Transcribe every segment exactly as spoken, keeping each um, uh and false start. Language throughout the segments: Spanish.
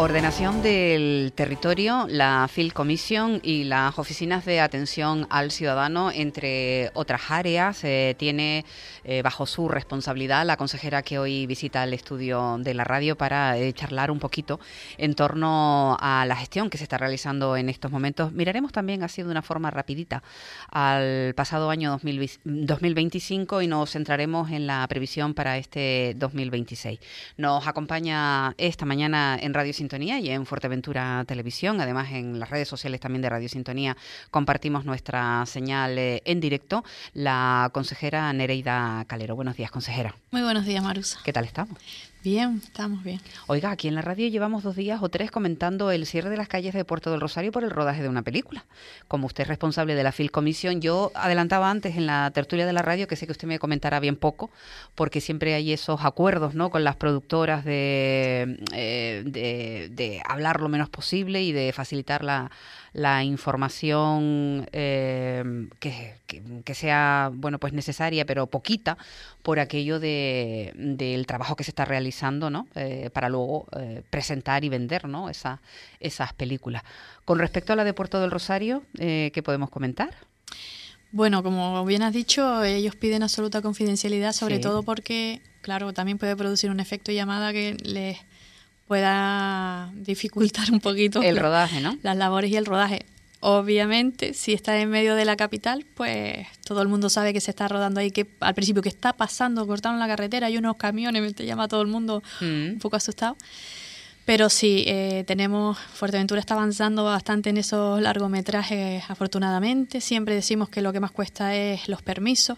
Ordenación del territorio, la Field Commission y las oficinas de atención al ciudadano, entre otras áreas, eh, tiene eh, bajo su responsabilidad la consejera que hoy visita el estudio de la radio para eh, charlar un poquito en torno a la gestión que se está realizando en estos momentos. Miraremos también así de una forma rapidita al pasado año dos mil veinticinco y nos centraremos en la previsión para este dos mil veintiséis. Nos acompaña esta mañana en Radio Sintonía y en Fuerteventura Televisión. Además, en las redes sociales también de Radio Sintonía compartimos nuestra señal eh, en directo, la consejera Nereida Calero. Buenos días, consejera. Muy buenos días, Marusa. ¿Qué tal estamos? Bien, estamos bien. Oiga, aquí en la radio llevamos dos días o tres comentando el cierre de las calles de Puerto del Rosario por el rodaje de una película. Como usted es responsable de la Field Commission, yo adelantaba antes en la tertulia de la radio que sé que usted me comentará bien poco, porque siempre hay esos acuerdos, ¿no?, con las productoras de, eh, de, de hablar lo menos posible y de facilitar la, la información eh, que, que, que sea, bueno, pues necesaria, pero poquita, por aquello de del trabajo que se está realizando, ¿no?, eh, para luego eh, presentar y vender, ¿no?, esa, esas películas. Con respecto a la de Puerto del Rosario, eh, ¿qué podemos comentar? Bueno, como bien has dicho, ellos piden absoluta confidencialidad, sobre sí. todo porque, claro, también puede producir un efecto llamada que les pueda dificultar un poquito el rodaje, ¿no?, las labores y el rodaje. Obviamente, si está en medio de la capital, pues todo el mundo sabe que se está rodando ahí, que al principio que está pasando, cortaron la carretera, hay unos camiones, te llama todo el mundo mm. un poco asustado. Pero sí, eh, tenemos, Fuerteventura está avanzando bastante en esos largometrajes, afortunadamente. Siempre decimos que lo que más cuesta es los permisos.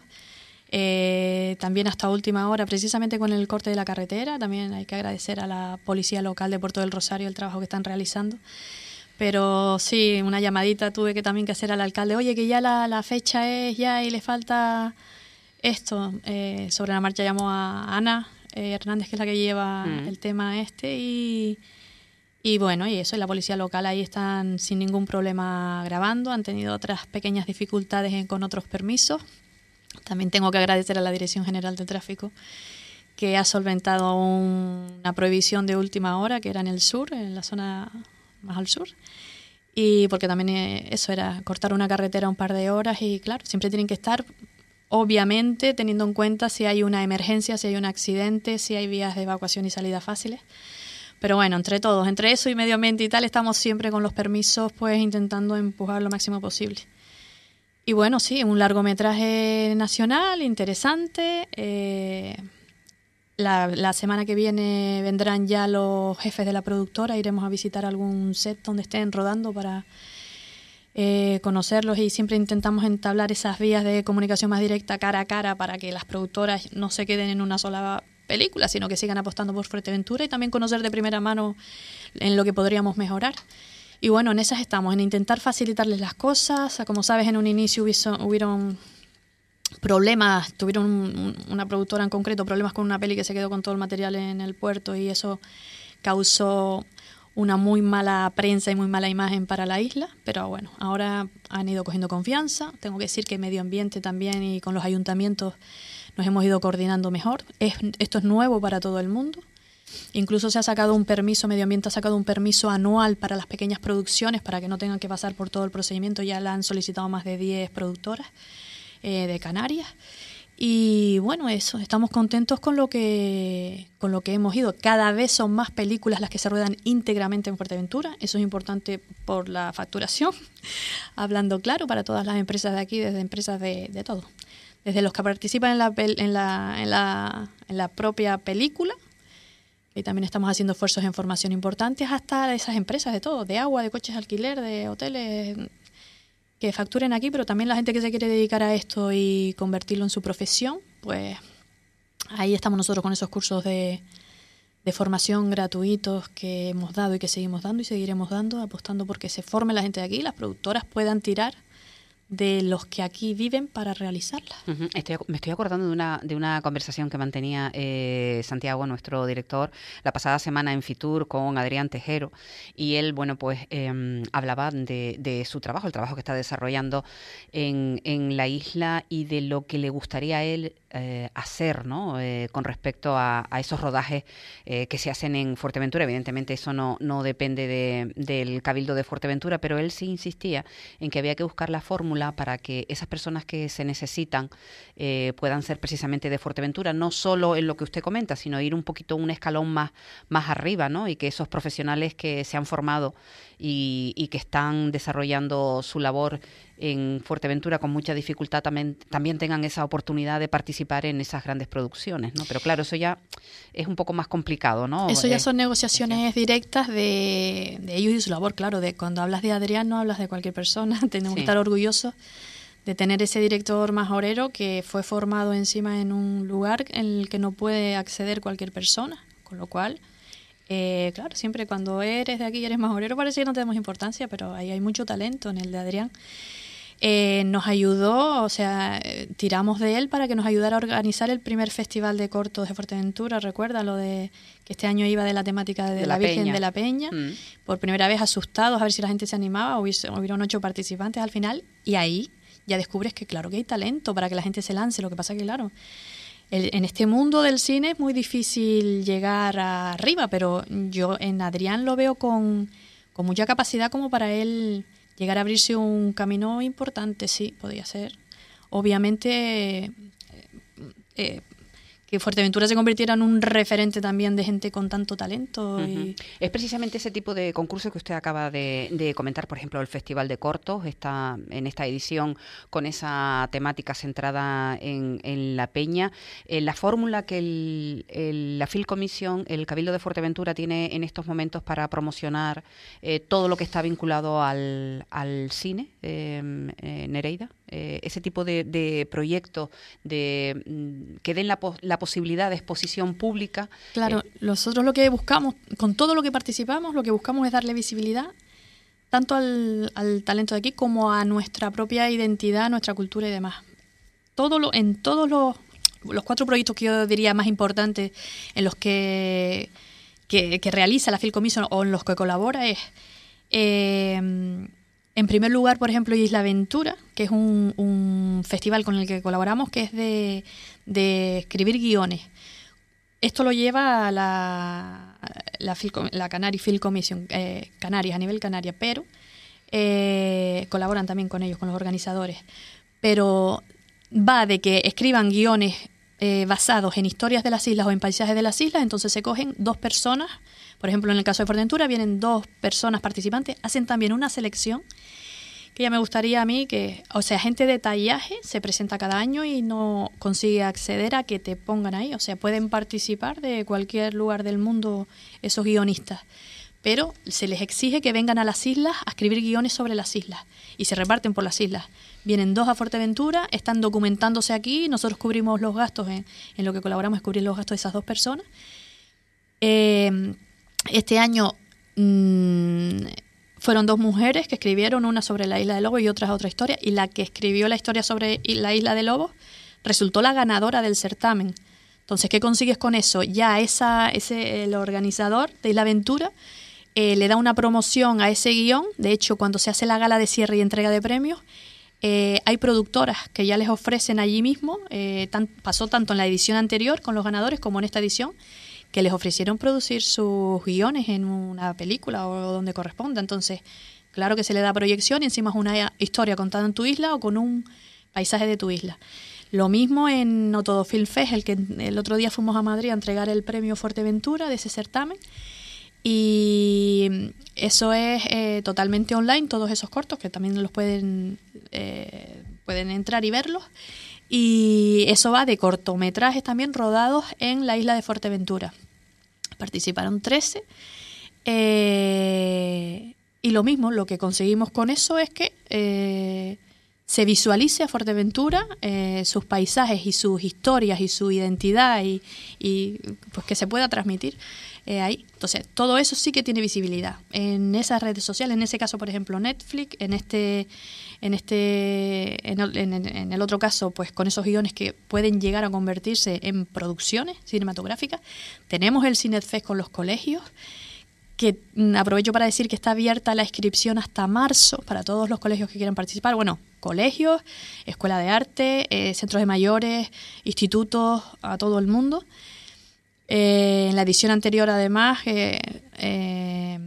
Eh, también hasta última hora, precisamente con el corte de la carretera, también hay que agradecer a la policía local de Puerto del Rosario el trabajo que están realizando. Pero sí, una llamadita tuve que también que hacer al alcalde, oye, que ya la, la fecha es ya y le falta esto. Eh, sobre la marcha llamó a Ana eh, Hernández, que es la que lleva mm. el tema este, y, y bueno, y eso, y la policía local ahí están sin ningún problema grabando, han tenido otras pequeñas dificultades en, con otros permisos. También tengo que agradecer a la Dirección General de Tráfico, que ha solventado un, una prohibición de última hora, que era en el sur, en la zona más al sur, y porque también eso era cortar una carretera un par de horas y claro, siempre tienen que estar, obviamente, teniendo en cuenta si hay una emergencia, si hay un accidente, si hay vías de evacuación y salida fáciles. Pero bueno, entre todos, entre eso y medio ambiente y tal, estamos siempre con los permisos, pues intentando empujar lo máximo posible. Y bueno, sí, un largometraje nacional, interesante. Eh, La, la semana que viene vendrán ya los jefes de la productora, iremos a visitar algún set donde estén rodando para eh, conocerlos y siempre intentamos entablar esas vías de comunicación más directa cara a cara para que las productoras no se queden en una sola película, sino que sigan apostando por Fuerteventura y también conocer de primera mano en lo que podríamos mejorar. Y bueno, en esas estamos, en intentar facilitarles las cosas. Como sabes, en un inicio hubiso, hubieron... problemas, tuvieron un, una productora en concreto, problemas con una peli que se quedó con todo el material en el puerto y eso causó una muy mala prensa y muy mala imagen para la isla, pero bueno, ahora han ido cogiendo confianza. Tengo que decir que medio ambiente también y con los ayuntamientos nos hemos ido coordinando mejor. Es, esto es nuevo para todo el mundo. Incluso se ha sacado un permiso, Medio Ambiente ha sacado un permiso anual para las pequeñas producciones para que no tengan que pasar por todo el procedimiento. Ya la han solicitado más de diez productoras Eh, de Canarias y bueno, eso, estamos contentos con lo que con lo que hemos ido. Cada vez son más películas las que se ruedan íntegramente en Fuerteventura, eso es importante por la facturación, hablando claro, para todas las empresas de aquí, desde empresas de, de todo, desde los que participan en la, en la, en la, en la propia película, y también estamos haciendo esfuerzos en formación importantes, hasta esas empresas de todo, de agua, de coches de alquiler, de hoteles, que facturen aquí, pero también la gente que se quiere dedicar a esto y convertirlo en su profesión, pues ahí estamos nosotros con esos cursos de, de formación gratuitos que hemos dado y que seguimos dando y seguiremos dando, apostando porque se forme la gente de aquí y las productoras puedan tirar de los que aquí viven para realizarla. Uh-huh. Estoy, me estoy acordando de una de una conversación que mantenía eh, Santiago, nuestro director, la pasada semana en Fitur con Adrián Tejero, y él, bueno, pues eh, hablaba de, de su trabajo, el trabajo que está desarrollando en, en la isla y de lo que le gustaría a él eh, hacer, ¿no? Eh, con respecto a, a esos rodajes eh, que se hacen en Fuerteventura. Evidentemente eso no, no depende de, del Cabildo de Fuerteventura, pero él sí insistía en que había que buscar la fórmula para que esas personas que se necesitan eh, puedan ser precisamente de Fuerteventura, no solo en lo que usted comenta, sino ir un poquito un escalón más, más arriba, ¿no? Y que esos profesionales que se han formado y, y que están desarrollando su labor en Fuerteventura con mucha dificultad también, también tengan esa oportunidad de participar en esas grandes producciones, ¿no? Pero claro, eso ya es un poco más complicado, ¿no? Eso ya eh, son negociaciones sí. directas de, de ellos y su labor, claro. De cuando hablas de Adrián no hablas de cualquier persona, tenemos sí. que estar orgullosos de tener ese director majorero que fue formado encima en un lugar en el que no puede acceder cualquier persona, con lo cual... Eh, claro, siempre cuando eres de aquí y eres majorero parece que no tenemos importancia, pero ahí hay mucho talento en el de Adrián. Eh, nos ayudó, o sea, eh, tiramos de él para que nos ayudara a organizar el primer festival de cortos de Fuerteventura. Recuerda lo de que este año iba de la temática de, de la, la Virgen de la Peña. Mm. Por primera vez asustados a ver si la gente se animaba. Hubiese, hubieron ocho participantes al final y ahí ya descubres que claro que hay talento para que la gente se lance. Lo que pasa que claro... El, en este mundo del cine es muy difícil llegar arriba, pero yo en Adrián lo veo con, con mucha capacidad como para él llegar a abrirse un camino importante, sí, podría ser. Obviamente, eh, eh, que Fuerteventura se convirtiera en un referente también de gente con tanto talento. Uh-huh. y... Es precisamente ese tipo de concurso que usted acaba de, de comentar, por ejemplo, el Festival de Cortos, está en esta edición con esa temática centrada en, en la Peña. Eh, la fórmula que el, el, la Film Commission, el Cabildo de Fuerteventura, tiene en estos momentos para promocionar eh, todo lo que está vinculado al, al cine, eh, eh, Nereida. Eh, ese tipo de, de proyectos de, mm, que den la, la posibilidad de exposición pública. Claro, eh, nosotros lo que buscamos, con todo lo que participamos, lo que buscamos es darle visibilidad tanto al, al talento de aquí como a nuestra propia identidad, nuestra cultura y demás. Todo lo, en todos los, los cuatro proyectos que yo diría más importantes en los que, que, que realiza la Film Commission o en los que colabora es... Eh, En primer lugar, por ejemplo, Isla Aventura, que es un, un festival con el que colaboramos, que es de, de escribir guiones. Esto lo lleva a la, la, la Canary Film Commission, eh, Canarias, a nivel Canarias, pero eh, colaboran también con ellos, con los organizadores. Pero va de que escriban guiones eh, basados en historias de las islas o en paisajes de las islas, entonces se cogen dos personas. Por ejemplo, en el caso de Fuerteventura vienen dos personas participantes, hacen también una selección que ya me gustaría a mí que, o sea, gente de tallaje se presenta cada año y no consigue acceder a que te pongan ahí, o sea, pueden participar de cualquier lugar del mundo esos guionistas, pero se les exige que vengan a las islas a escribir guiones sobre las islas y se reparten por las islas. Vienen dos a Fuerteventura, están documentándose aquí, nosotros cubrimos los gastos, en, en lo que colaboramos es cubrir los gastos de esas dos personas. Eh, Este año mmm, fueron dos mujeres que escribieron, una sobre la Isla de Lobos y otra otra historia, y la que escribió la historia sobre la Isla de Lobos resultó la ganadora del certamen. Entonces, ¿qué consigues con eso? Ya esa, ese, el organizador de Isla Aventura eh, le da una promoción a ese guión. De hecho, cuando se hace la gala de cierre y entrega de premios, eh, hay productoras que ya les ofrecen allí mismo, eh, tan, pasó tanto en la edición anterior con los ganadores como en esta edición, que les ofrecieron producir sus guiones en una película o donde corresponda. Entonces, claro que se le da proyección y encima es una historia contada en tu isla o con un paisaje de tu isla. Lo mismo en No Todo Film Fest, el que el otro día fuimos a Madrid a entregar el premio Fuerteventura de ese certamen. Y eso es eh, totalmente online, todos esos cortos, que también los pueden, eh, pueden entrar y verlos. Y eso va de cortometrajes también rodados en la isla de Fuerteventura. Participaron trece. Eh, y lo mismo, lo que conseguimos con eso es que eh, se visualice a Fuerteventura, eh, sus paisajes y sus historias y su identidad y, y pues que se pueda transmitir eh, ahí. Entonces, todo eso sí que tiene visibilidad en esas redes sociales, en ese caso, por ejemplo, Netflix, en este, en este, en el, en, en el otro caso, pues con esos guiones que pueden llegar a convertirse en producciones cinematográficas. Tenemos el Cinefest con los colegios, que aprovecho para decir que está abierta la inscripción hasta marzo para todos los colegios que quieran participar. Bueno, colegios, escuelas de arte, eh, centros de mayores, institutos, a todo el mundo. Eh, en la edición anterior, además, eh, eh,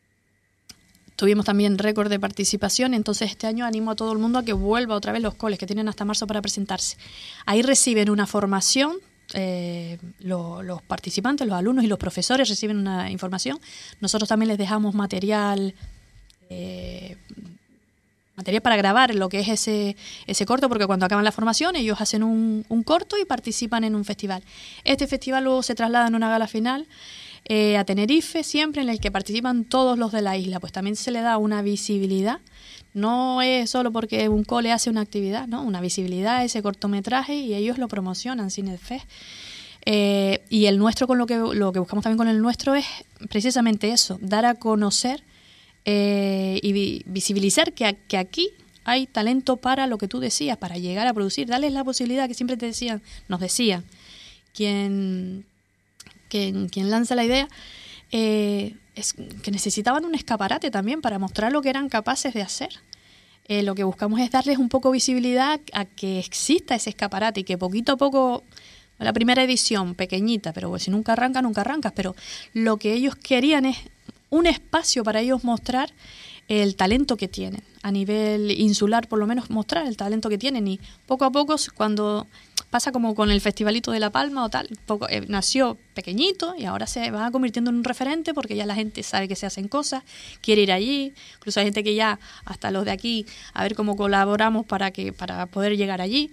tuvimos también récord de participación, entonces este año animo a todo el mundo a que vuelva otra vez los coles, que tienen hasta marzo para presentarse. Ahí reciben una formación, eh, lo, los participantes, los alumnos y los profesores reciben una información. Nosotros también les dejamos material, eh, material para grabar lo que es ese, ese corto, porque cuando acaban la formación ellos hacen un, un corto y participan en un festival. Este festival luego se traslada en una gala final Eh, a Tenerife, siempre, en el que participan todos los de la isla, pues también se le da una visibilidad, no es solo porque un cole hace una actividad, ¿no? Una visibilidad a ese cortometraje y ellos lo promocionan, Cinefest. Eh, y el nuestro, con lo que, lo que buscamos también con el nuestro es precisamente eso, dar a conocer eh, y vi, visibilizar que, que aquí hay talento para lo que tú decías, para llegar a producir, darles la posibilidad que siempre te decían, nos decían, quien... Quien, quien lanza la idea, eh, es que necesitaban un escaparate también para mostrar lo que eran capaces de hacer. Eh, lo que buscamos es darles un poco visibilidad a que exista ese escaparate y que poquito a poco, la primera edición, pequeñita, pero pues, si nunca arranca, nunca arrancas, pero lo que ellos querían es un espacio para ellos mostrar el talento que tienen, a nivel insular por lo menos mostrar el talento que tienen y poco a poco cuando... Pasa como con el Festivalito de La Palma o tal, poco, eh, nació pequeñito y ahora se va convirtiendo en un referente porque ya la gente sabe que se hacen cosas, quiere ir allí, incluso hay gente que ya, hasta los de aquí, a ver cómo colaboramos para que para poder llegar allí.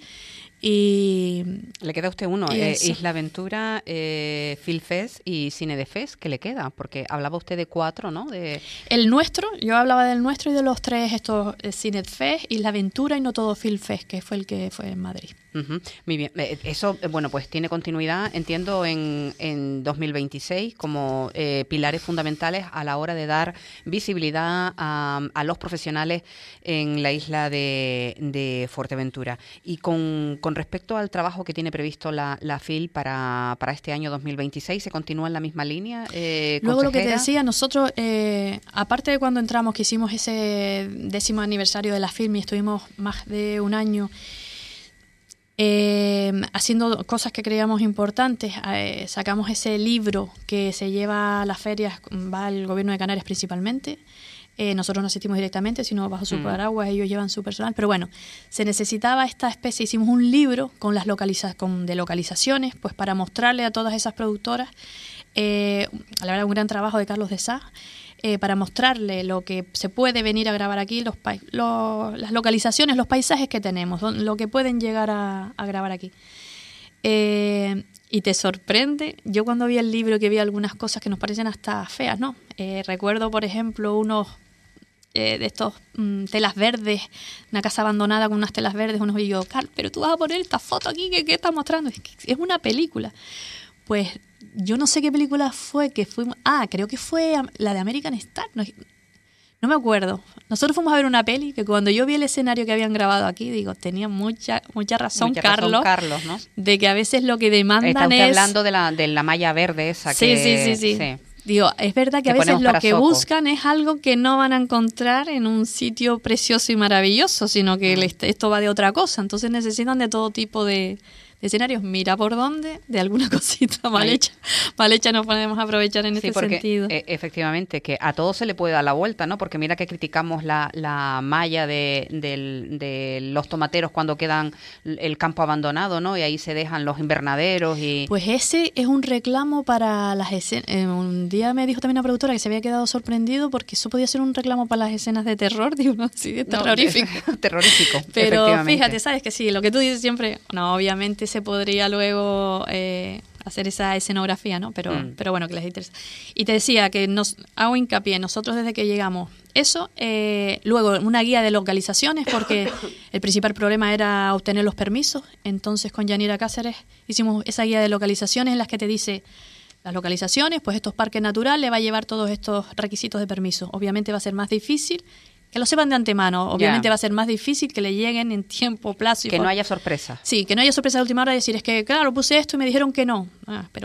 Y le queda a usted uno, eh, Isla Aventura, eh, Filfest y Cinedefest, ¿qué le queda? Porque hablaba usted de cuatro, ¿no? De... El nuestro, yo hablaba del nuestro y de los tres, estos eh, Cinefest, Isla Aventura y No Todo Filfest, que fue el que fue en Madrid. Uh-huh. Muy bien, eso, bueno, pues tiene continuidad, entiendo, en, en dos mil veintiséis como eh, pilares fundamentales a la hora de dar visibilidad a, a los profesionales en la isla de, de Fuerteventura. Y con, con respecto al trabajo que tiene previsto la, la F I L para, para este año dos mil veintiséis, ¿se continúa en la misma línea? Eh, Luego lo que te decía, nosotros, eh, aparte de cuando entramos, que hicimos ese décimo aniversario de la F I L y estuvimos más de un año Eh, haciendo cosas que creíamos importantes, eh, sacamos ese libro que se lleva a las ferias, va al gobierno de Canarias principalmente, eh, nosotros no asistimos directamente, sino bajo su mm. paraguas, ellos llevan su personal, pero bueno, se necesitaba esta especie, hicimos un libro con las localiza con de localizaciones, pues para mostrarle a todas esas productoras, eh, la verdad un gran trabajo de Carlos de Sá, Eh, para mostrarle lo que se puede venir a grabar aquí, los, pa- los las localizaciones, los paisajes que tenemos, lo que pueden llegar a, a grabar aquí. Eh, y te sorprende, yo cuando vi el libro que vi algunas cosas que nos parecen hasta feas, ¿no? Eh, recuerdo, por ejemplo, unos eh, de estos mm, telas verdes, una casa abandonada con unas telas verdes, unos y yo, Carl, pero tú vas a poner esta foto aquí, ¿qué, qué estás mostrando? Es, que es una película. Pues yo no sé qué película fue que fuimos... Ah, creo que fue la de American Star. No, no me acuerdo. Nosotros fuimos a ver una peli que cuando yo vi el escenario que habían grabado aquí, digo, tenía mucha mucha razón, mucha Carlos, razón Carlos, ¿no? De que a veces lo que demandan Está usted es... hablando de la, de la malla verde esa sí, que... Sí, sí, sí, sí. Digo, es verdad que, que a veces lo que soco. buscan es algo que no van a encontrar en un sitio precioso y maravilloso, sino que mm. esto va de otra cosa. Entonces necesitan de todo tipo de... de escenarios, mira por dónde, de alguna cosita mal hecha, mal hecha nos podemos aprovechar en sí, este porque, sentido. Eh, efectivamente, que a todo se le puede dar la vuelta, ¿no? Porque mira que criticamos la, la malla de, de, de los tomateros cuando quedan el campo abandonado, ¿no? Y ahí se dejan los invernaderos y... Pues ese es un reclamo para las escenas. Eh, un día me dijo también una productora que se había quedado sorprendido porque eso podía ser un reclamo para las escenas de terror, digo, no, sí, de terrorífico. No, terrorífico, pero fíjate, sabes que sí, lo que tú dices siempre, no, obviamente se podría luego eh, hacer esa escenografía, ¿no? Pero, mm. pero bueno, que les interesa. Y te decía que nos hago hincapié, nosotros desde que llegamos, eso, eh, luego una guía de localizaciones, porque el principal problema era obtener los permisos. Entonces con Yanira Cáceres hicimos esa guía de localizaciones en las que te dice las localizaciones, pues estos parques naturales va a llevar todos estos requisitos de permiso. Obviamente va a ser más difícil que lo sepan de antemano, obviamente yeah. va a ser más difícil que le lleguen en tiempo, plazo. Y que por... no haya sorpresa. Sí, que no haya sorpresa de última hora de decir, es que claro, puse esto y me dijeron que no. Ah, pero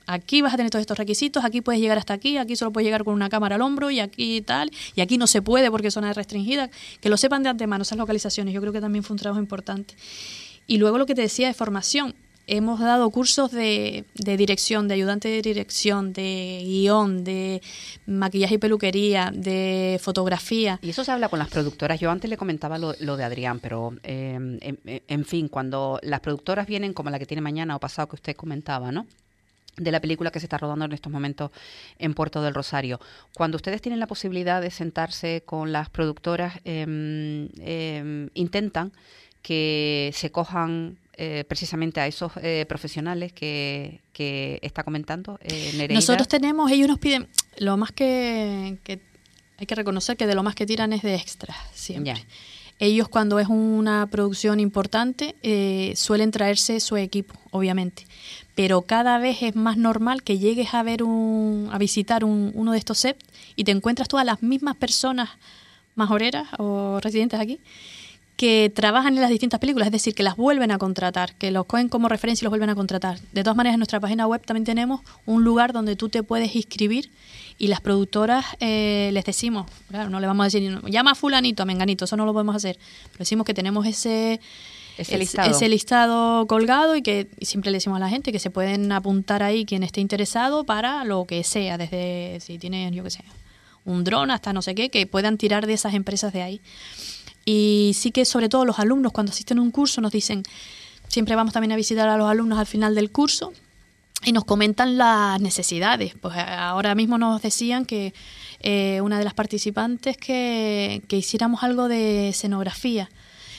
aquí vas a tener todos estos requisitos, aquí puedes llegar hasta aquí, aquí solo puedes llegar con una cámara al hombro y aquí tal, y aquí no se puede porque es zona restringida, que lo sepan de antemano, esas localizaciones, yo creo que también fue un trabajo importante. Y luego lo que te decía de formación, hemos dado cursos de, de dirección, de ayudante de dirección, de guión, de maquillaje y peluquería, de fotografía. Y eso se habla con las productoras. Yo antes le comentaba lo, lo de Adrián, pero eh, en, en fin, cuando las productoras vienen como la que tiene mañana o pasado que usted comentaba, ¿no?, de la película que se está rodando en estos momentos en Puerto del Rosario. Cuando ustedes tienen la posibilidad de sentarse con las productoras, eh, eh, intentan que se cojan eh, precisamente a esos eh, profesionales que, que está comentando eh, Nereida. Nosotros tenemos, ellos nos piden, lo más que, que hay que reconocer que de lo más que tiran es de extras, siempre. Ya. Ellos, cuando es una producción importante, eh, suelen traerse su equipo, obviamente. Pero cada vez es más normal que llegues a ver un, a visitar un, uno de estos sets y te encuentras todas las mismas personas majoreras o residentes aquí que trabajan en las distintas películas, es decir, que las vuelven a contratar, que los cogen como referencia y los vuelven a contratar. De todas maneras, en nuestra página web también tenemos un lugar donde tú te puedes inscribir y las productoras eh, les decimos, claro, no le vamos a decir, llama a fulanito, a menganito, eso no lo podemos hacer, pero decimos que tenemos ese, ese, listado. ese listado colgado y que y siempre le decimos a la gente que se pueden apuntar ahí quien esté interesado para lo que sea, desde si tienen, yo qué sé, un dron hasta no sé qué, que puedan tirar de esas empresas de ahí. Y sí que sobre todo los alumnos cuando asisten a un curso nos dicen, siempre vamos también a visitar a los alumnos al final del curso y nos comentan las necesidades. Pues ahora mismo nos decían que eh, una de las participantes que, que hiciéramos algo de escenografía.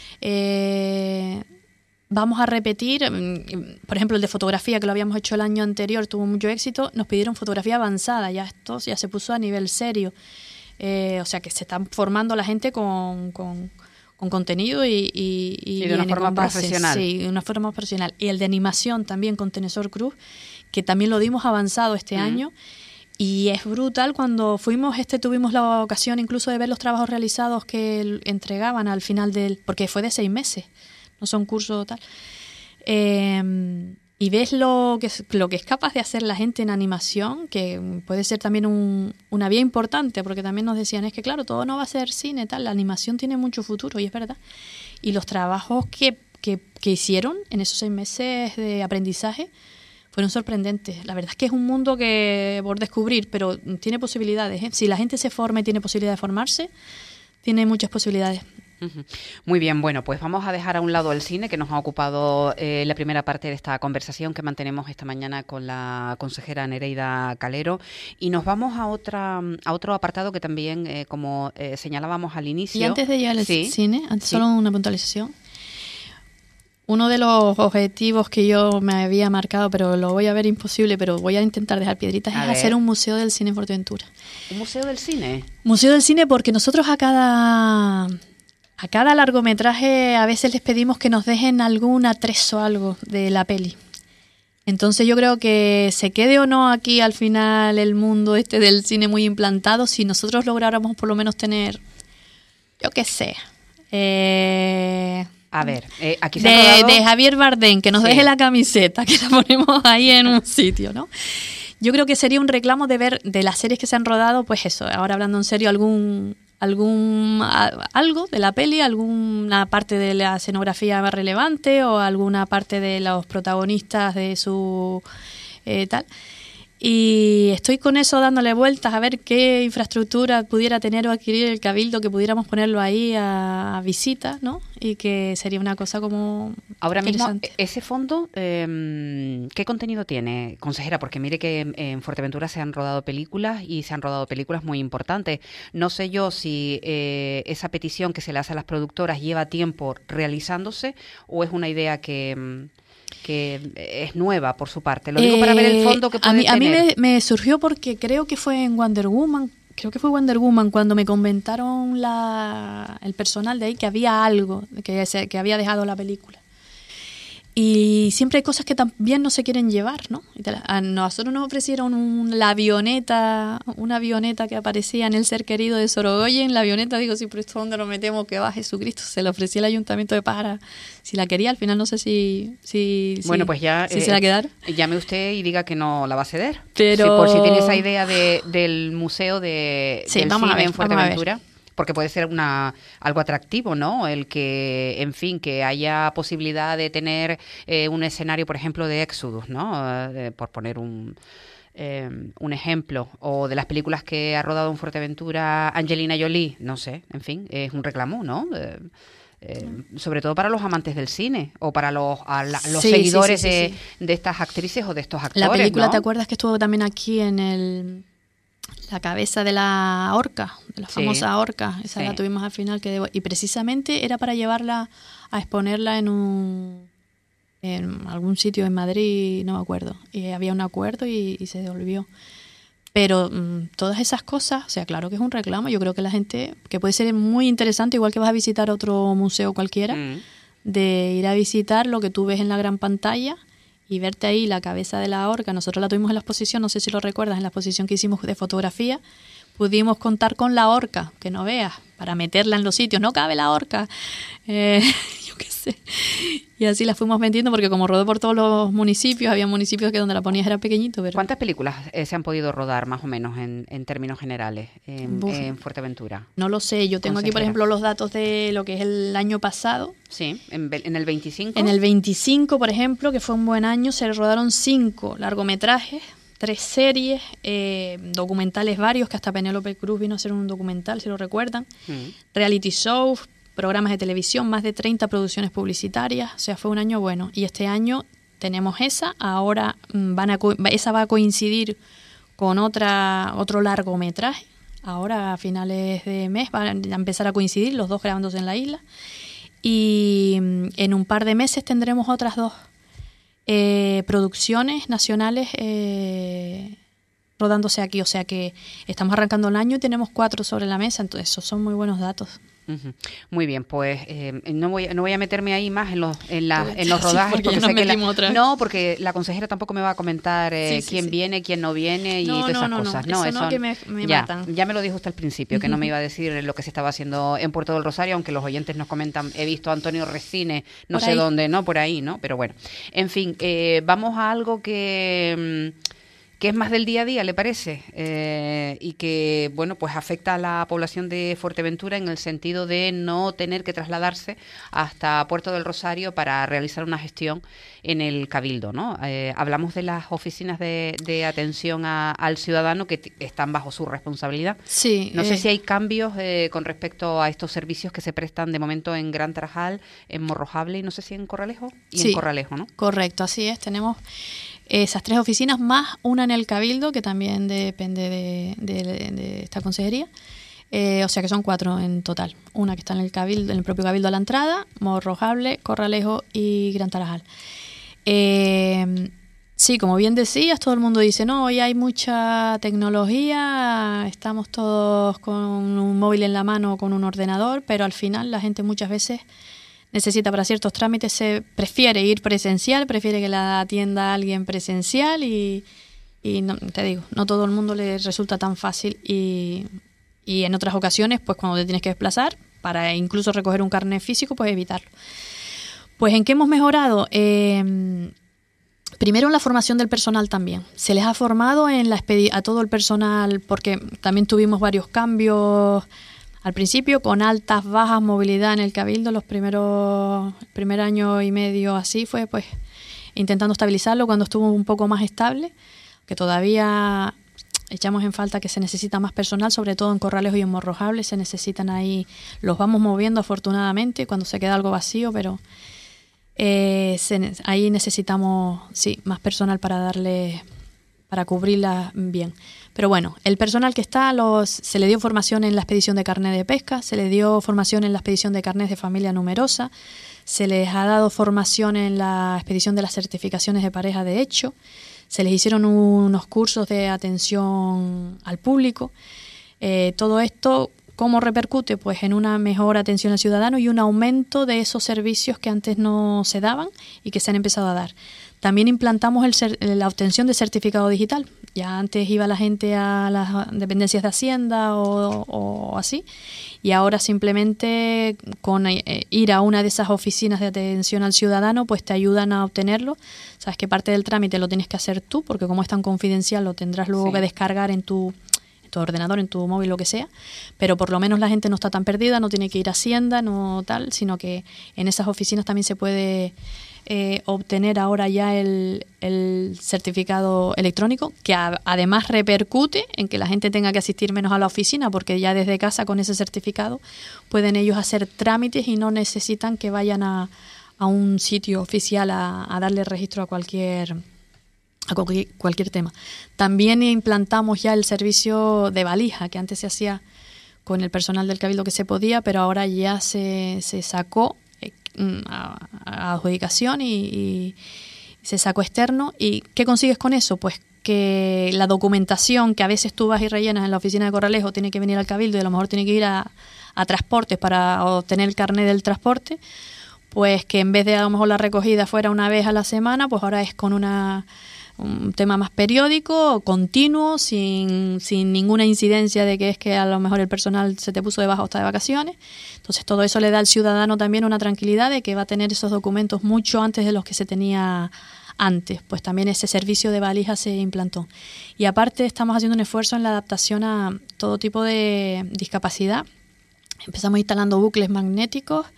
Eh, vamos a repetir, por ejemplo, el de fotografía que lo habíamos hecho el año anterior, tuvo mucho éxito, nos pidieron fotografía avanzada, ya esto ya se puso a nivel serio. Eh, o sea que se están formando la gente con, con, con contenido y, y, y, y de una forma profesional. Sí, de una forma profesional. Y el de animación también con Tenesor Cruz, que también lo dimos avanzado este uh-huh. año. Y es brutal, cuando fuimos, este tuvimos la ocasión incluso de ver los trabajos realizados que entregaban al final del... Porque fue de seis meses, no son cursos tal. Eh, y ves lo que, lo que es capaz de hacer la gente en animación, que puede ser también un, una vía importante, porque también nos decían, es que claro, todo no va a ser cine, tal, la animación tiene mucho futuro, y es verdad. Y los trabajos que, que, que hicieron en esos seis meses de aprendizaje fueron sorprendentes. La verdad es que es un mundo que por descubrir, pero tiene posibilidades, ¿eh? Si la gente se forma y tiene posibilidad de formarse, tiene muchas posibilidades. Muy bien, bueno, pues vamos a dejar a un lado el cine, que nos ha ocupado eh, la primera parte de esta conversación que mantenemos esta mañana con la consejera Nereida Calero, y nos vamos a otra a otro apartado que también, eh, como eh, señalábamos al inicio... Y antes de llegar al sí, cine, antes sí. solo una puntualización. Uno de los objetivos que yo me había marcado, pero lo voy a ver imposible, pero voy a intentar dejar piedritas, a es ver. hacer un museo del cine en Fuerteventura. ¿Un museo del cine? Museo del cine, porque nosotros a cada... A cada largometraje a veces les pedimos que nos dejen algún atrezo, algo de la peli. Entonces yo creo que se quede o no aquí al final el mundo este del cine muy implantado, si nosotros lográramos por lo menos tener, yo qué sé, eh, a ver, eh, aquí se de, ha rodado... de Javier Bardem, que nos sí. deje la camiseta, que la ponemos ahí en un sitio, ¿no? Yo creo que sería un reclamo de ver de las series que se han rodado, pues eso, ahora hablando en serio, algún... algún a, algo de la peli, alguna parte de la escenografía más relevante o alguna parte de los protagonistas de su eh, tal. Y estoy con eso dándole vueltas a ver qué infraestructura pudiera tener o adquirir el Cabildo, que pudiéramos ponerlo ahí a, a visita, ¿no? Y que sería una cosa como ahora mismo ese fondo, eh, ¿qué contenido tiene, consejera? Porque mire que en, en Fuerteventura se han rodado películas y se han rodado películas muy importantes. No sé yo si eh, esa petición que se le hace a las productoras lleva tiempo realizándose o es una idea que... que es nueva por su parte. Lo digo eh, para ver el fondo que puede a mí, tener. A mí me, me surgió porque creo que fue en Wonder Woman, creo que fue Wonder Woman cuando me comentaron la, el personal de ahí que había algo, que, se, que había dejado la película. Y siempre hay cosas que también no se quieren llevar, ¿no? A nosotros nos ofrecieron un, la avioneta, una avioneta que aparecía en El Ser Querido de Sorogoyen. La avioneta, digo, sí, pero ¿esto dónde lo metemos? Que va Jesucristo. Se la ofrecía el Ayuntamiento de Pájara si la quería. Al final no sé si, si, bueno, pues ya, si eh, se la quedaron. Llame usted y diga que no la va a ceder. Pero... Sí, por si tiene esa idea de, del museo de, sí, del vamos cine a ver, en Fuerteventura. Vamos a ver. Porque puede ser una algo atractivo, ¿no? El que, en fin, que haya posibilidad de tener eh, un escenario, por ejemplo, de Éxodus, ¿no? Eh, por poner un, eh, un ejemplo. O de las películas que ha rodado en Fuerteventura Angelina Jolie, no sé, en fin, es un reclamo, ¿no? Eh, Eh, sobre todo para los amantes del cine o para los, a la, los sí, seguidores sí, sí, sí, de, sí. de estas actrices o de estos actores. La película, ¿no? ¿te acuerdas que estuvo también aquí en el la cabeza de la orca, de la famosa sí, orca? Esa sí. la tuvimos al final que y precisamente era para llevarla a exponerla en un en algún sitio en Madrid, no me acuerdo. Y había un acuerdo y, y se devolvió. Pero mmm, todas esas cosas, o sea, claro que es un reclamo. Yo creo que la gente, que puede ser muy interesante, igual que vas a visitar otro museo cualquiera, mm. de ir a visitar lo que tú ves en la gran pantalla y verte ahí la cabeza de la orca. Nosotros la tuvimos en la exposición, no sé si lo recuerdas, en la exposición que hicimos de fotografía, pudimos contar con la orca, que no veas, para meterla en los sitios. No cabe la orca, eh, yo qué sé. Y así la fuimos vendiendo porque como rodó por todos los municipios, había municipios que donde la ponías era pequeñito. Pero... ¿Cuántas películas eh, se han podido rodar más o menos en, en términos generales en, en Fuerteventura? No lo sé, yo tengo Consejera. Aquí por ejemplo los datos de lo que es el año pasado. Sí, en, en el veinticinco. En el veinticinco, por ejemplo, que fue un buen año, se rodaron cinco largometrajes, tres series, eh, documentales varios, que hasta Penélope Cruz vino a hacer un documental, si lo recuerdan, mm. reality shows, programas de televisión, más de treinta producciones publicitarias, o sea, fue un año bueno. Y este año tenemos esa, ahora van a esa va a coincidir con otra otro largometraje, ahora a finales de mes van a empezar a coincidir los dos grabándose en la isla, y en un par de meses tendremos otras dos Eh, producciones nacionales eh, rodándose aquí, o sea que estamos arrancando el año y tenemos cuatro sobre la mesa, entonces esos son muy buenos datos. Uh-huh. Muy bien, pues eh, no voy no voy a meterme ahí más en los en, la, en los rodajes sí, porque, porque sé que la, no porque la consejera tampoco me va a comentar eh, sí, sí, quién sí. viene, quién no viene y no, todas no, esas no, cosas. No, no, eso eso no que me, me ya, matan. Ya me lo dijo usted al principio, que uh-huh. no me iba a decir lo que se estaba haciendo en Puerto del Rosario, aunque los oyentes nos comentan, he visto a Antonio Resines, no por sé ahí. dónde, no, por ahí, ¿no? Pero bueno, en fin, eh, vamos a algo que... que es más del día a día, ¿le parece? Eh, y que, bueno, pues afecta a la población de Fuerteventura en el sentido de no tener que trasladarse hasta Puerto del Rosario para realizar una gestión en el Cabildo, ¿no? Eh, hablamos de las oficinas de, de atención a, al ciudadano que t- están bajo su responsabilidad. Sí. No eh, sé si hay cambios eh, con respecto a estos servicios que se prestan de momento en Gran Tarajal, en Morrojable y no sé si en Corralejo. Y sí, en Corralejo, ¿no? Correcto, así es. Tenemos esas tres oficinas más una en el Cabildo, que también depende de, de, de, de esta consejería. Eh, o sea que son cuatro en total. Una que está en el Cabildo, en el propio Cabildo a la entrada, Morrojable, Corralejo y Gran Tarajal. Eh, sí, como bien decías, todo el mundo dice, no, hoy hay mucha tecnología, estamos todos con un móvil en la mano o con un ordenador, pero al final la gente muchas veces necesita para ciertos trámites, se prefiere ir presencial, prefiere que la atienda alguien presencial y, y no, te digo, no todo el mundo le resulta tan fácil y, y en otras ocasiones, pues cuando te tienes que desplazar, para incluso recoger un carnet físico, pues evitarlo. Pues ¿en qué hemos mejorado? Eh, primero en la formación del personal también. Se les ha formado en la expedi- a todo el personal, porque también tuvimos varios cambios al principio, con altas, bajas, movilidad en el Cabildo, los primeros, el primer año y medio así fue pues intentando estabilizarlo cuando estuvo un poco más estable, que todavía echamos en falta que se necesita más personal, sobre todo en Corralejo y en Morrojable, se necesitan ahí, los vamos moviendo afortunadamente cuando se queda algo vacío, pero eh, se, ahí necesitamos sí más personal para darle, para cubrirla bien. Pero bueno, el personal que está, los, se le dio formación en la expedición de carnet de pesca, se le dio formación en la expedición de carnet de familia numerosa, se les ha dado formación en la expedición de las certificaciones de pareja de hecho, se les hicieron unos cursos de atención al público. Eh, todo esto ¿Cómo repercute? Pues en una mejor atención al ciudadano y un aumento de esos servicios que antes no se daban y que se han empezado a dar. También implantamos el cer- la obtención de certificado digital. Ya antes iba la gente a las dependencias de Hacienda o, o así, y ahora simplemente con eh, ir a una de esas oficinas de atención al ciudadano, pues te ayudan a obtenerlo. Sabes que parte del trámite lo tienes que hacer tú, porque como es tan confidencial lo tendrás luego sí. que descargar en tu... tu ordenador, en tu móvil, lo que sea, pero por lo menos la gente no está tan perdida, no tiene que ir a Hacienda, no tal, sino que en esas oficinas también se puede eh, obtener ahora ya el, el certificado electrónico, que a, además repercute en que la gente tenga que asistir menos a la oficina, porque ya desde casa con ese certificado pueden ellos hacer trámites y no necesitan que vayan a, a un sitio oficial a, a darle registro a cualquier a cualquier, cualquier tema. También implantamos ya el servicio de valija, que antes se hacía con el personal del Cabildo que se podía, pero ahora ya se, se sacó eh, a, a adjudicación y, y se sacó externo. ¿Y qué consigues con eso? Pues que la documentación que a veces tú vas y rellenas en la oficina de Corralejo tiene que venir al Cabildo y a lo mejor tiene que ir a, a transportes para obtener el carnet del transporte, pues que en vez de a lo mejor la recogida fuera una vez a la semana, pues ahora es con una... un tema más periódico, continuo, sin, sin ninguna incidencia de que es que a lo mejor el personal se te puso de baja o está de vacaciones. Entonces todo eso le da al ciudadano también una tranquilidad de que va a tener esos documentos mucho antes de los que se tenía antes. Pues también ese servicio de valija se implantó. Y aparte estamos haciendo un esfuerzo en la adaptación a todo tipo de discapacidad. Empezamos instalando bucles magnéticos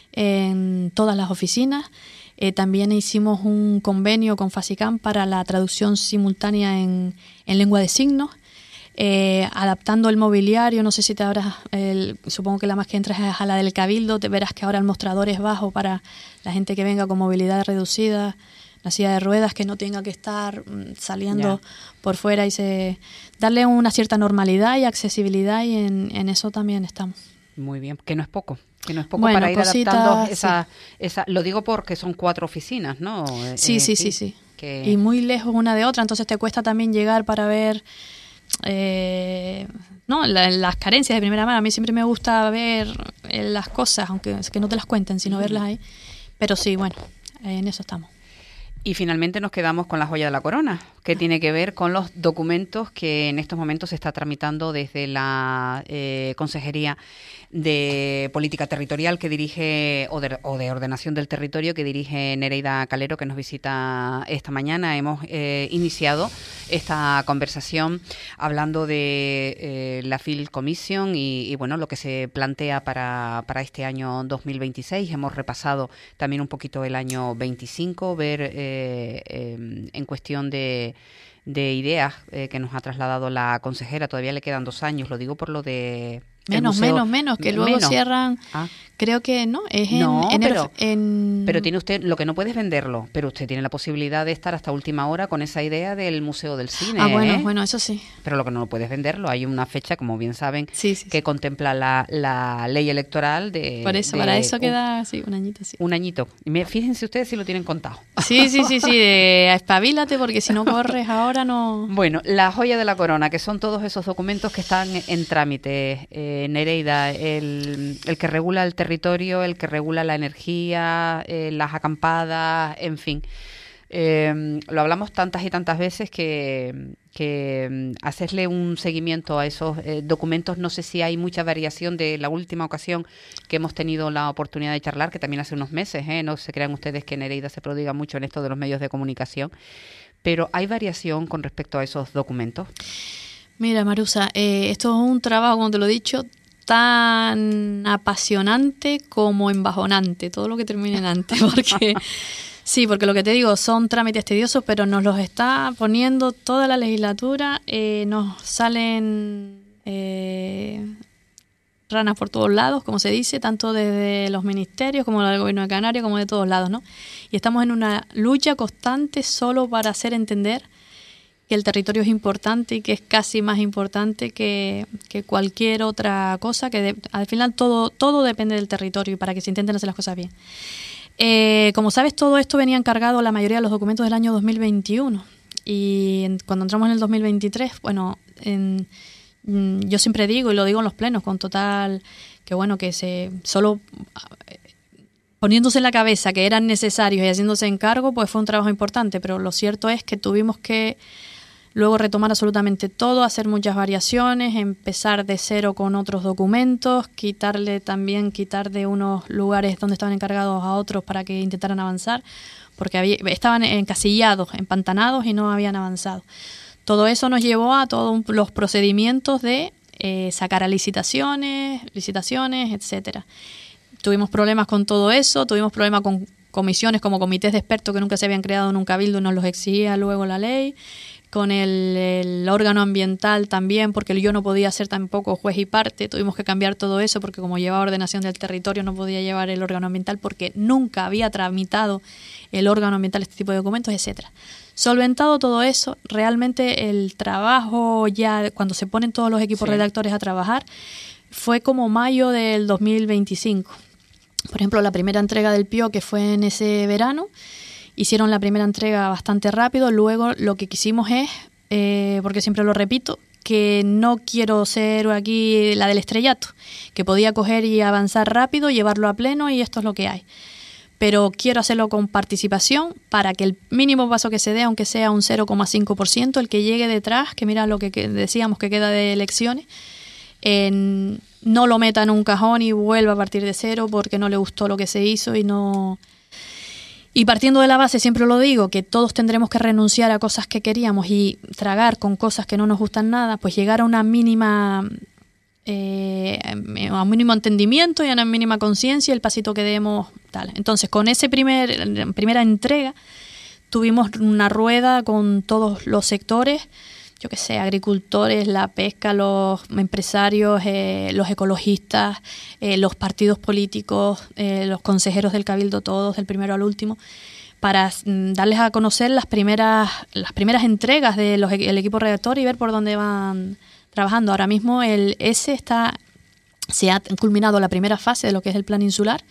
en todas las oficinas. Eh, también hicimos un convenio con Facicam para la traducción simultánea en, en lengua de signos, eh, adaptando el mobiliario. No sé si te habrás, el, supongo que la más que entras es a la del Cabildo, te verás que ahora el mostrador es bajo para la gente que venga con movilidad reducida, una silla de ruedas que no tenga que estar mm, saliendo yeah. por fuera, y se darle una cierta normalidad y accesibilidad, y en, en eso también estamos. Muy bien, que no es poco. Que no es poco bueno, para ir cositas, adaptando esa, sí. esa... Lo digo porque son cuatro oficinas, ¿no? Sí, eh, sí, sí, sí. Que... Y muy lejos una de otra, entonces te cuesta también llegar para ver eh, no la, las carencias de primera mano. A mí siempre me gusta ver eh, las cosas, aunque es que no te las cuenten, sino uh-huh. verlas ahí. Pero sí, bueno, eh, en eso estamos. Y finalmente nos quedamos con la joya de la corona, que tiene que ver con los documentos que en estos momentos se está tramitando desde la eh, Consejería de Política Territorial que dirige, o de, o de Ordenación del Territorio, que dirige Nereida Calero, que nos visita esta mañana. Hemos eh, iniciado esta conversación hablando de eh, la Field Commission y, y bueno, lo que se plantea para, para este año dos mil veintiséis. Hemos repasado también un poquito el año veinticinco, ver eh, eh, en cuestión de de ideas eh, que nos ha trasladado la consejera. Todavía le quedan dos años, lo digo por lo de... Menos, museo, menos, menos, que luego menos. cierran, ah. creo que no, es en, no, en, pero, el, en... pero tiene usted, lo que no puede es venderlo, pero usted tiene la posibilidad de estar hasta última hora con esa idea del Museo del Cine. Ah, bueno, ¿eh? bueno, eso sí. Pero lo que no puede es venderlo, hay una fecha, como bien saben, sí, sí, que sí. contempla la, la ley electoral de... Por eso, de, para eso un, queda, sí, un añito, sí. Un añito. Y me, fíjense ustedes si lo tienen contado. Sí, sí, sí, sí, de, espabilate, porque si no corres ahora no... Bueno, la joya de la corona, que son todos esos documentos que están en trámite, eh, Nereida, el, el que regula el territorio, el que regula la energía, eh, las acampadas, en fin. Eh, lo hablamos tantas y tantas veces que, que hacerle un seguimiento a esos eh, documentos, no sé si hay mucha variación de la última ocasión que hemos tenido la oportunidad de charlar, que también hace unos meses, ¿eh? No se crean ustedes que Nereida se prodiga mucho en esto de los medios de comunicación, pero ¿hay variación con respecto a esos documentos? Mira, Marusa, eh, esto es un trabajo, como te lo he dicho, tan apasionante como embajonante, todo lo que termine en antes, porque sí, porque lo que te digo son trámites tediosos, pero nos los está poniendo toda la legislatura, eh, nos salen eh, ranas por todos lados, como se dice, tanto desde los ministerios como del Gobierno de Canarias, como de todos lados, ¿no? Y estamos en una lucha constante solo para hacer entender que el territorio es importante y que es casi más importante que, que cualquier otra cosa, que de, al final todo, todo depende del territorio y para que se intenten hacer las cosas bien. Eh, como sabes, todo esto venía encargado, la mayoría de los documentos del año dos mil veintiuno, y en, cuando entramos en el dos mil veintitrés, bueno, en, yo siempre digo, y lo digo en los plenos con total, que bueno, que se solo poniéndose en la cabeza que eran necesarios y haciéndose encargo, pues fue un trabajo importante, pero lo cierto es que tuvimos que luego retomar absolutamente todo, hacer muchas variaciones, empezar de cero con otros documentos, quitarle también, quitar de unos lugares donde estaban encargados a otros para que intentaran avanzar, porque había, estaban encasillados, empantanados y no habían avanzado. Todo eso nos llevó a todos los procedimientos de eh, sacar a licitaciones, licitaciones, etcétera. Tuvimos problemas con todo eso, tuvimos problemas con comisiones como comités de expertos que nunca se habían creado en un cabildo y nos los exigía luego la ley, con el, el órgano ambiental también, porque yo no podía ser tampoco juez y parte, tuvimos que cambiar todo eso porque como llevaba ordenación del territorio no podía llevar el órgano ambiental porque nunca había tramitado el órgano ambiental este tipo de documentos, etcétera. Solventado todo eso, realmente el trabajo ya, cuando se ponen todos los equipos sí. redactores a trabajar, fue como mayo del dos mil veinticinco. Por ejemplo, la primera entrega del P I O, que fue en ese verano, hicieron la primera entrega bastante rápido. Luego lo que quisimos es, eh, porque siempre lo repito, que no quiero ser aquí la del estrellato, que podía coger y avanzar rápido, llevarlo a pleno y esto es lo que hay. Pero quiero hacerlo con participación para que el mínimo paso que se dé, aunque sea un cero coma cinco por ciento, el que llegue detrás, que mira lo que, que decíamos que queda de elecciones, en, no lo meta en un cajón y vuelva a partir de cero porque no le gustó lo que se hizo y no... Y partiendo de la base, siempre lo digo, que todos tendremos que renunciar a cosas que queríamos y tragar con cosas que no nos gustan nada, pues llegar a una mínima... Eh, a un mínimo entendimiento y a una mínima conciencia el pasito que demos tal. Entonces con ese primer primera entrega tuvimos una rueda con todos los sectores, yo que sé, agricultores, la pesca, los empresarios, eh, los ecologistas, eh, los partidos políticos, eh, los consejeros del Cabildo, todos del primero al último, para mm, darles a conocer las primeras las primeras entregas del de equipo redactor y ver por dónde van trabajando. Ahora mismo el S está se ha culminado la primera fase de lo que es el plan insular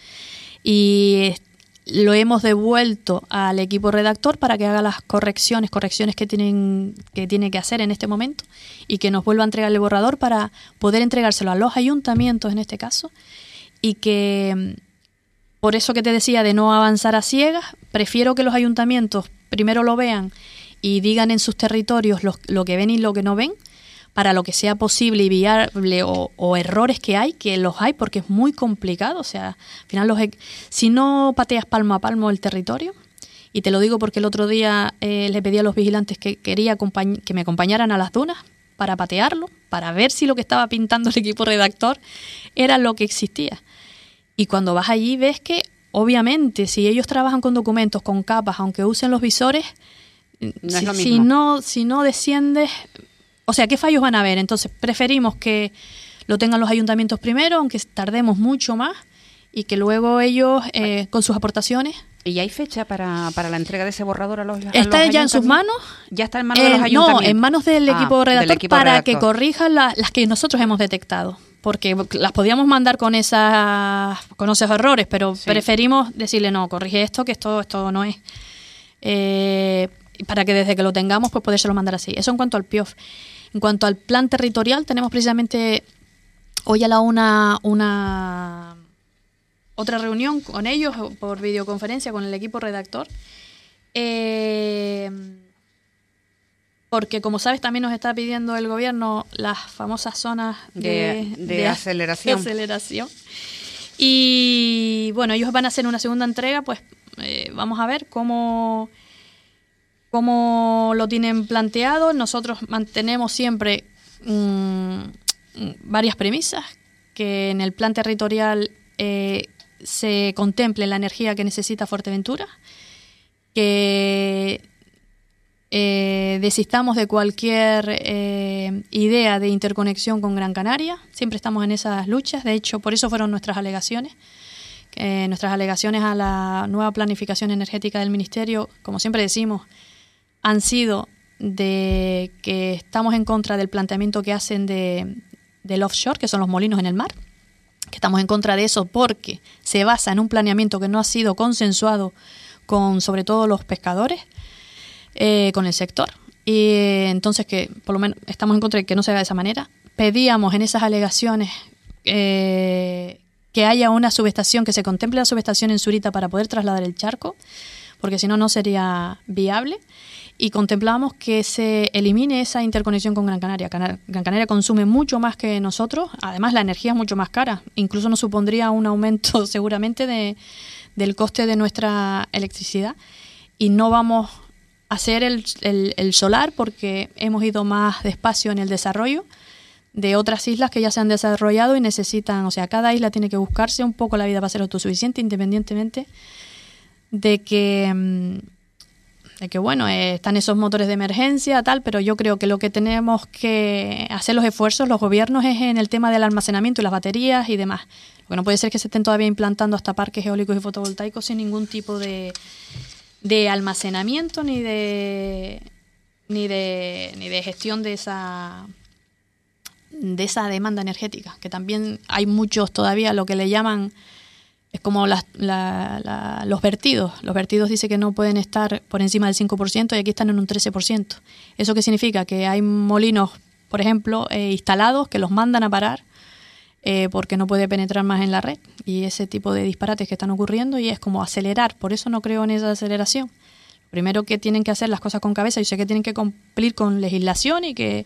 y lo hemos devuelto al equipo redactor para que haga las correcciones, correcciones que tienen que tiene que hacer en este momento y que nos vuelva a entregar el borrador para poder entregárselo a los ayuntamientos en este caso y que por eso que te decía de no avanzar a ciegas, prefiero que los ayuntamientos primero lo vean y digan en sus territorios lo, lo que ven y lo que no ven, para lo que sea posible y viable o, o errores que hay, que los hay porque es muy complicado. O sea, al final los, si no pateas palmo a palmo el territorio, y te lo digo porque el otro día eh, le pedí a los vigilantes que quería que me acompañaran a las dunas para patearlo, para ver si lo que estaba pintando el equipo redactor era lo que existía. Y cuando vas allí ves que, obviamente, si ellos trabajan con documentos, con capas, aunque usen los visores, no si, es lo mismo. si no si no desciendes... O sea, ¿qué fallos van a haber? Entonces, preferimos que lo tengan los ayuntamientos primero, aunque tardemos mucho más, y que luego ellos, eh, con sus aportaciones... ¿Y hay fecha para, para la entrega de ese borrador a los, a ¿Está los ya en sus manos? ¿Ya está en manos eh, de los ayuntamientos? No, en manos del equipo ah, redactor del equipo para redactor. que corrija la, las que nosotros hemos detectado. Porque las podíamos mandar con esas con esos errores, pero sí. preferimos decirle, no, corrige esto, que esto, esto no es... Eh, para que desde que lo tengamos, pues podérselo mandar así. Eso en cuanto al P I O F. En cuanto al plan territorial, tenemos precisamente hoy a la una una otra reunión con ellos por videoconferencia con el equipo redactor. Eh, porque, como sabes, también nos está pidiendo el gobierno las famosas zonas de, de, de, de aceleración. aceleración. Y bueno, ellos van a hacer una segunda entrega, pues eh, vamos a ver cómo... cómo lo tienen planteado. Nosotros mantenemos siempre mmm, varias premisas, que en el plan territorial eh, se contemple la energía que necesita Fuerteventura, que eh, desistamos de cualquier eh, idea de interconexión con Gran Canaria. Siempre estamos en esas luchas, de hecho por eso fueron nuestras alegaciones. Eh, nuestras alegaciones a la nueva planificación energética del Ministerio, como siempre decimos, han sido de que estamos en contra del planteamiento que hacen de, del offshore, que son los molinos en el mar, que estamos en contra de eso porque se basa en un planeamiento que no ha sido consensuado con sobre todo los pescadores, eh, con el sector, y entonces que por lo menos estamos en contra de que no se haga de esa manera, pedíamos en esas alegaciones eh, que haya una subestación, que se contemple la subestación en Zurita para poder trasladar el charco, porque si no, no sería viable. Y contemplamos que se elimine esa interconexión con Gran Canaria. Gran Canaria consume mucho más que nosotros, además la energía es mucho más cara, incluso nos supondría un aumento seguramente de, del coste de nuestra electricidad, y no vamos a hacer el, el, el solar porque hemos ido más despacio en el desarrollo de otras islas que ya se han desarrollado y necesitan, o sea, cada isla tiene que buscarse un poco la vida para ser autosuficiente, independientemente de que... de que bueno, eh, están esos motores de emergencia, tal, pero yo creo que lo que tenemos que hacer los esfuerzos, los gobiernos, es en el tema del almacenamiento y las baterías y demás. Lo que no puede ser que se estén todavía implantando hasta parques eólicos y fotovoltaicos sin ningún tipo de, de almacenamiento ni de ni de ni de gestión de esa de esa demanda energética, que también hay muchos todavía lo que le llaman... Es como las, la, la, los vertidos. Los vertidos dice que no pueden estar por encima del cinco por ciento y aquí están en un trece por ciento. ¿Eso qué significa? Que hay molinos, por ejemplo, eh, instalados que los mandan a parar eh, porque no puede penetrar más en la red. Y ese tipo de disparates que están ocurriendo, y es como acelerar. Por eso no creo en esa aceleración. Primero que tienen que hacer las cosas con cabeza. Yo sé que tienen que cumplir con legislación y que...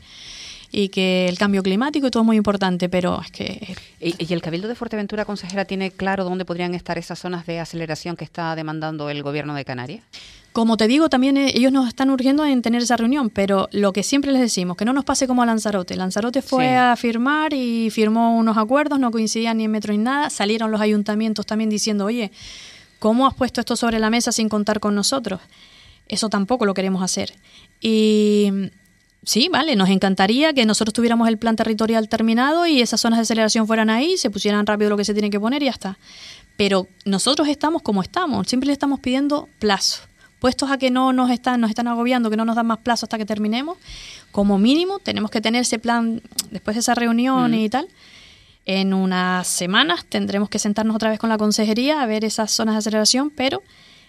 y que el cambio climático y todo es muy importante, pero es que... ¿Y, y el Cabildo de Fuerteventura, consejera, tiene claro dónde podrían estar esas zonas de aceleración que está demandando el Gobierno de Canarias? Como te digo, también ellos nos están urgiendo en tener esa reunión, pero lo que siempre les decimos, que no nos pase como a Lanzarote. Lanzarote fue sí. a firmar y firmó unos acuerdos, no coincidían ni en metro ni nada, salieron los ayuntamientos también diciendo, oye, ¿cómo has puesto esto sobre la mesa sin contar con nosotros? Eso tampoco lo queremos hacer. Y... sí, vale, nos encantaría que nosotros tuviéramos el plan territorial terminado y esas zonas de aceleración fueran ahí, se pusieran rápido lo que se tiene que poner y ya está. Pero nosotros estamos como estamos, siempre le estamos pidiendo plazo. Puestos a que no nos están, nos están agobiando, que no nos dan más plazo hasta que terminemos, como mínimo tenemos que tener ese plan después de esa reunión mm. y tal. En unas semanas tendremos que sentarnos otra vez con la consejería a ver esas zonas de aceleración, pero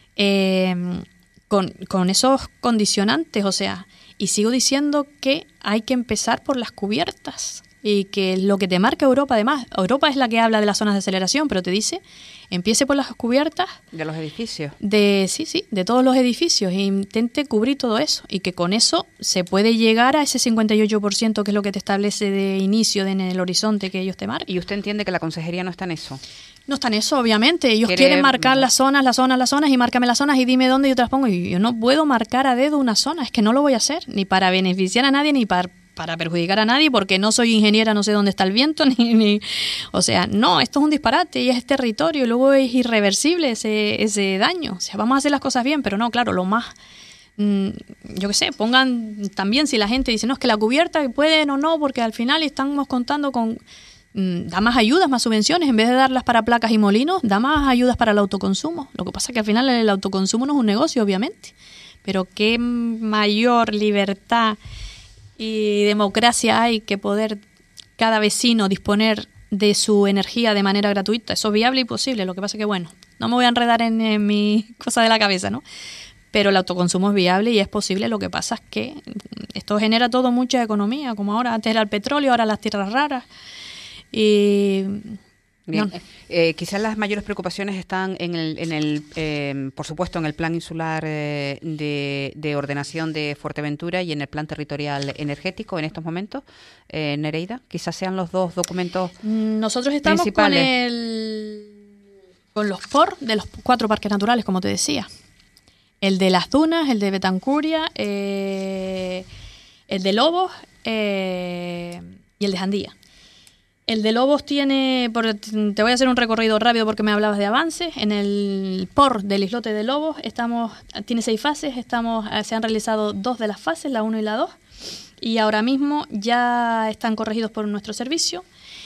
eh, con, con esos condicionantes, o sea... Y sigo diciendo que hay que empezar por las cubiertas y que lo que te marca Europa, además, Europa es la que habla de las zonas de aceleración, pero te dice, empiece por las cubiertas. De los edificios. De sí, sí, de todos los edificios e intente cubrir todo eso y que con eso se puede llegar a ese cincuenta y ocho por ciento que es lo que te establece de inicio de, en el horizonte que ellos te marcan. ¿Y usted entiende que la consejería no está en eso? No está en eso, obviamente. Ellos ¿Quiere... quieren marcar las zonas, las zonas, las zonas y márcame las zonas y dime dónde yo te las pongo. Y yo no puedo marcar a dedo una zona, es que no lo voy a hacer, ni para beneficiar a nadie, ni para, para perjudicar a nadie, porque no soy ingeniera, no sé dónde está el viento, ni, ni... O sea, no, esto es un disparate y es territorio y luego es irreversible ese, ese daño. O sea, vamos a hacer las cosas bien, pero no, claro, lo más... Mmm, yo qué sé, pongan también si la gente dice, no, es que la cubierta pueden o no, porque al final estamos contando con... da más ayudas, más subvenciones, en vez de darlas para placas y molinos, da más ayudas para el autoconsumo. Lo que pasa es que al final el autoconsumo no es un negocio, obviamente, pero qué mayor libertad y democracia hay que poder cada vecino disponer de su energía de manera gratuita. Eso es viable y posible. Lo que pasa es que, bueno, no me voy a enredar en, en mi cosa de la cabeza, ¿no? Pero el autoconsumo es viable y es posible. Lo que pasa es que esto genera todo mucha economía, como ahora antes era el petróleo, ahora las tierras raras. Y Bien. No. Eh, quizás las mayores preocupaciones están en el, en el eh, por supuesto, en el plan insular eh, de, de ordenación de Fuerteventura y en el plan territorial energético en estos momentos. Eh, Nereida, quizás sean los dos documentos Nosotros estamos principales. con el con los P O R de los cuatro parques naturales, como te decía. El de las Dunas, el de Betancuria, eh, el de Lobos eh, y el de Jandía. El de Lobos tiene, por, te voy a hacer un recorrido rápido porque me hablabas de avances. En el P O R del islote de Lobos estamos, tiene seis fases, estamos, se han realizado dos de las fases, la uno y la dos, y ahora mismo ya están corregidos por nuestro servicio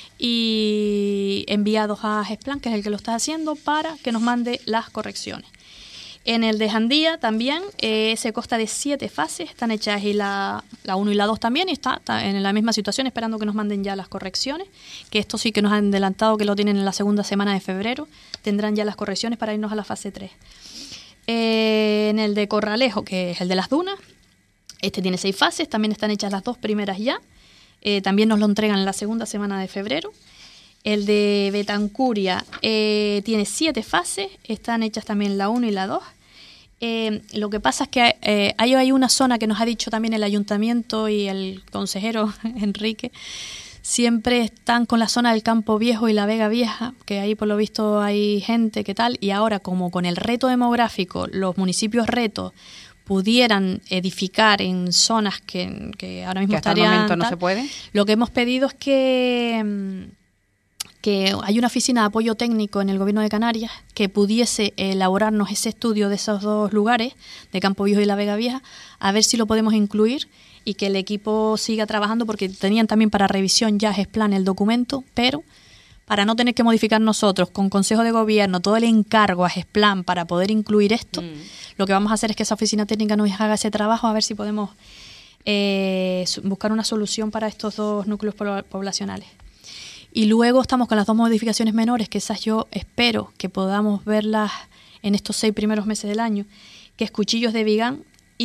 y enviados a Gesplan, que es el que lo está haciendo, para que nos mande las correcciones. En el de Jandía también eh, se consta de siete fases, están hechas y la, la uno y la dos también, y está, está en la misma situación esperando que nos manden ya las correcciones, que esto sí que nos han adelantado que lo tienen en la segunda semana de febrero, tendrán ya las correcciones para irnos a la fase tres. Eh, en el de Corralejo, que es el de las Dunas, este tiene seis fases, también están hechas las dos primeras ya, eh, también nos lo entregan en la segunda semana de febrero. El de Betancuria eh, tiene siete fases, están hechas también la uno y la dos. Eh, lo que pasa es que eh, hay, hay una zona que nos ha dicho también el ayuntamiento y el consejero Enrique, siempre están con la zona del Campo Viejo y la Vega Vieja, que ahí por lo visto hay gente que tal, y ahora como con el reto demográfico, los municipios retos pudieran edificar en zonas que, que ahora mismo que hasta estarían... el momento no tal, se puede. Lo que hemos pedido es que... que hay una oficina de apoyo técnico en el Gobierno de Canarias que pudiese elaborarnos ese estudio de esos dos lugares, de Campo Viejo y la Vega Vieja, a ver si lo podemos incluir y que el equipo siga trabajando, porque tenían también para revisión ya GESPLAN el documento, pero para no tener que modificar nosotros con Consejo de Gobierno todo el encargo a GESPLAN para poder incluir esto, mm. lo que vamos a hacer es que esa oficina técnica nos haga ese trabajo, a ver si podemos eh, buscar una solución para estos dos núcleos poblacionales. Y luego estamos con las dos modificaciones menores, que esas yo espero que podamos verlas en estos seis primeros meses del año, que es Cuchillos de Vigán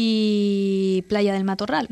y Playa del Matorral.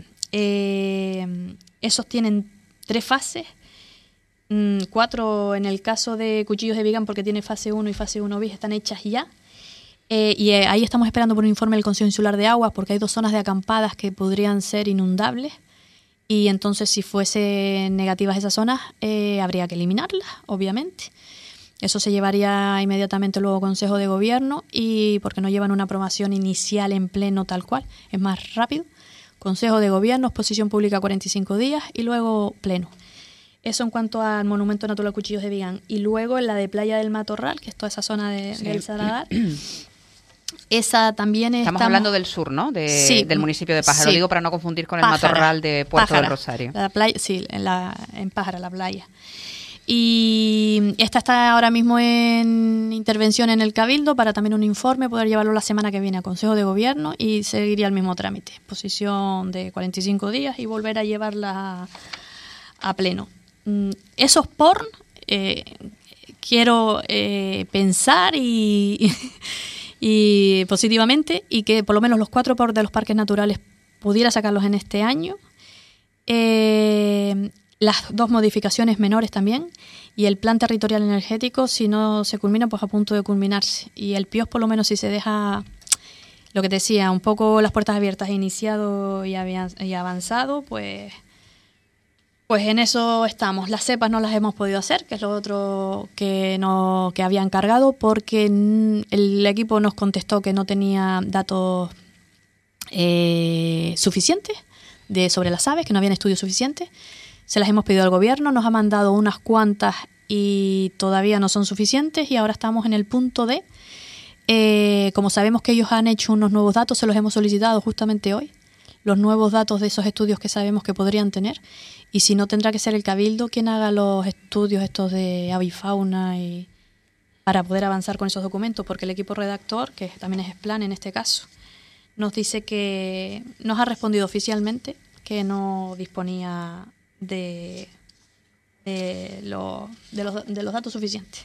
Eh, esos tienen tres fases, mmm, cuatro en el caso de Cuchillos de Vigán, porque tiene fase uno y fase uno bis, están hechas ya. Eh, y eh, ahí estamos esperando por un informe del Consejo Insular de Aguas, porque hay dos zonas de acampadas que podrían ser inundables. Y entonces, si fuesen negativas esas zonas, eh, habría que eliminarlas, obviamente. Eso se llevaría inmediatamente luego Consejo de Gobierno, y porque no llevan una aprobación inicial en pleno tal cual, es más rápido. Consejo de Gobierno, exposición pública cuarenta y cinco días y luego pleno. Eso en cuanto al Monumento Natural Cuchillos de Vigán. Y luego en la de Playa del Matorral, que es toda esa zona de, sí. del Saladar. Esa también estamos, estamos hablando del sur, ¿no? De, sí, del municipio de Pájara. Sí. Lo digo para no confundir con el Pájara, matorral de Puerto Pájara, del Rosario. La playa, sí, en, la, en Pájara, la playa. Y esta está ahora mismo en intervención en el Cabildo para también un informe, poder llevarlo la semana que viene a Consejo de Gobierno y seguiría el mismo trámite. Exposición de cuarenta y cinco días y volver a llevarla a, a pleno. Esos porn, eh, quiero eh, pensar y... y positivamente, y que por lo menos los cuatro por de los parques naturales pudiera sacarlos en este año. Eh, las dos modificaciones menores también, y el plan territorial energético, si no se culmina, pues a punto de culminarse. Y el P I O S, por lo menos, si se deja, lo que te decía, un poco las puertas abiertas, iniciado y, y avanzado, pues... Pues en eso estamos. Las cepas no las hemos podido hacer, que es lo otro que, no, que había encargado, porque el equipo nos contestó que no tenía datos eh, suficientes de, sobre las aves, que no habían estudios suficientes. Se las hemos pedido al gobierno, nos ha mandado unas cuantas y todavía no son suficientes, y ahora estamos en el punto de, eh, como sabemos que ellos han hecho unos nuevos datos, se los hemos solicitado justamente hoy, los nuevos datos de esos estudios que sabemos que podrían tener, y si no, tendrá que ser el Cabildo quien haga los estudios estos de avifauna y para poder avanzar con esos documentos, porque el equipo redactor, que también es GESPLAN en este caso, nos dice que nos ha respondido oficialmente que no disponía de, de, lo, de, los, de los datos suficientes.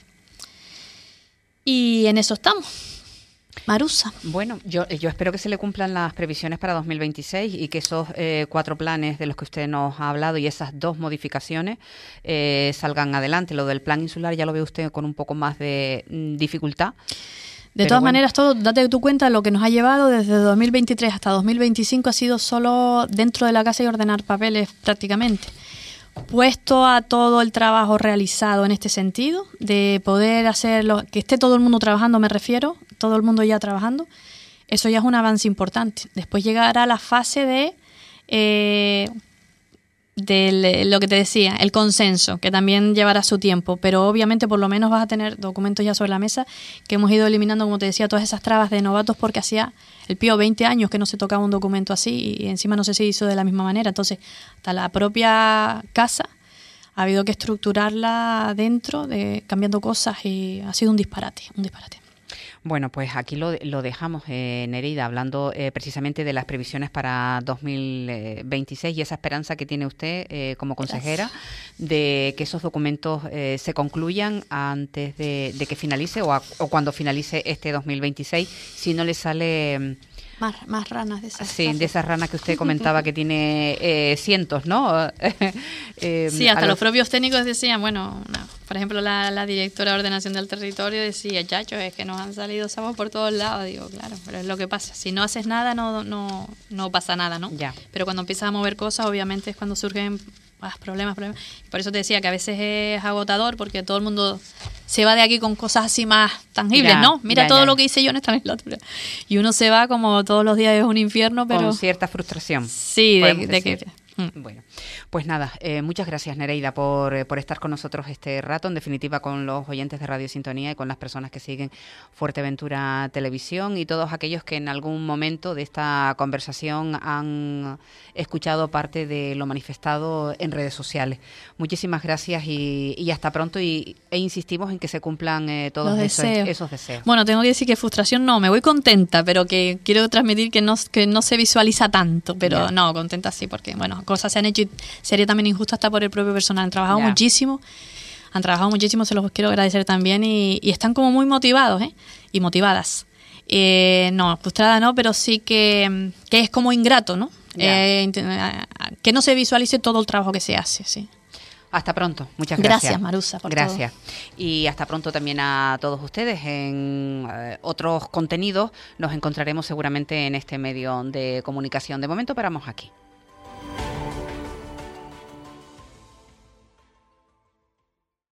Y en eso estamos. Marusa. Bueno, yo, yo espero que se le cumplan las previsiones para dos mil veintiséis y que esos eh, cuatro planes de los que usted nos ha hablado y esas dos modificaciones eh, salgan adelante. Lo del plan insular ya lo ve usted con un poco más de mm, dificultad. De todas bueno. maneras, todo, date tu cuenta, lo que nos ha llevado desde dos mil veintitrés hasta dos mil veinticinco ha sido solo dentro de la casa y ordenar papeles prácticamente. Puesto a todo el trabajo realizado en este sentido, de poder hacerlo, que esté todo el mundo trabajando, me refiero, todo el mundo ya trabajando, eso ya es un avance importante. Después llegará la fase de, eh, de lo que te decía, el consenso, que también llevará su tiempo, pero obviamente por lo menos vas a tener documentos ya sobre la mesa, que hemos ido eliminando, como te decía, todas esas trabas de novatos, porque hacía el P I O veinte años que no se tocaba un documento así, y encima no sé si hizo de la misma manera. Entonces, hasta la propia casa ha habido que estructurarla dentro, de cambiando cosas, y ha sido un disparate, un disparate. Bueno, pues aquí lo, lo dejamos, eh, Nereida, hablando eh, precisamente de las previsiones para dos mil veintiséis y esa esperanza que tiene usted eh, como consejera. Gracias. De que esos documentos eh, se concluyan antes de, de que finalice o, a, o cuando finalice este dos mil veintiséis, si no le sale Más, más ranas de esas. Sí, de esas ranas que usted comentaba que tiene eh, cientos, ¿no? eh, sí, hasta los... los propios técnicos decían, bueno, no, por ejemplo, la, la directora de Ordenación del Territorio decía, chacho, es que nos han salido sapos por todos lados. Digo, claro, pero es lo que pasa. Si no haces nada, no no no pasa nada, ¿no? Ya. Pero cuando empiezas a mover cosas, obviamente es cuando surgen ah, problemas, problemas. Por eso te decía que a veces es agotador, porque todo el mundo se va de aquí con cosas así más tangibles, ya, ¿no? Mira ya, todo ya. lo que hice yo en esta legislatura. Y uno se va como todos los días es un infierno, pero... Con cierta frustración. Sí, de, de que... Bueno, pues nada, eh, muchas gracias Nereida por, eh, por estar con nosotros este rato, en definitiva con los oyentes de Radio Sintonía y con las personas que siguen Fuerteventura Televisión y todos aquellos que en algún momento de esta conversación han escuchado parte de lo manifestado en redes sociales. Muchísimas gracias y, y hasta pronto y, e insistimos en que se cumplan eh, todos los esos deseos. esos deseos. Bueno, tengo que decir que frustración no, me voy contenta, pero que quiero transmitir que no, que no se visualiza tanto, pero yeah. no, contenta sí, porque bueno, cosas se han hecho y sería también injusto hasta por el propio personal. Han trabajado yeah. muchísimo, han trabajado muchísimo, se los quiero agradecer también y, y están como muy motivados ¿eh? y motivadas. Eh, no, frustrada no, pero sí que, que es como ingrato, ¿no? Yeah. Eh, que no se visualice todo el trabajo que se hace, sí. Hasta pronto, muchas gracias. Gracias, Marusa, por Gracias. todo. Y hasta pronto también a todos ustedes. En eh, otros contenidos nos encontraremos seguramente en este medio de comunicación. De momento paramos aquí.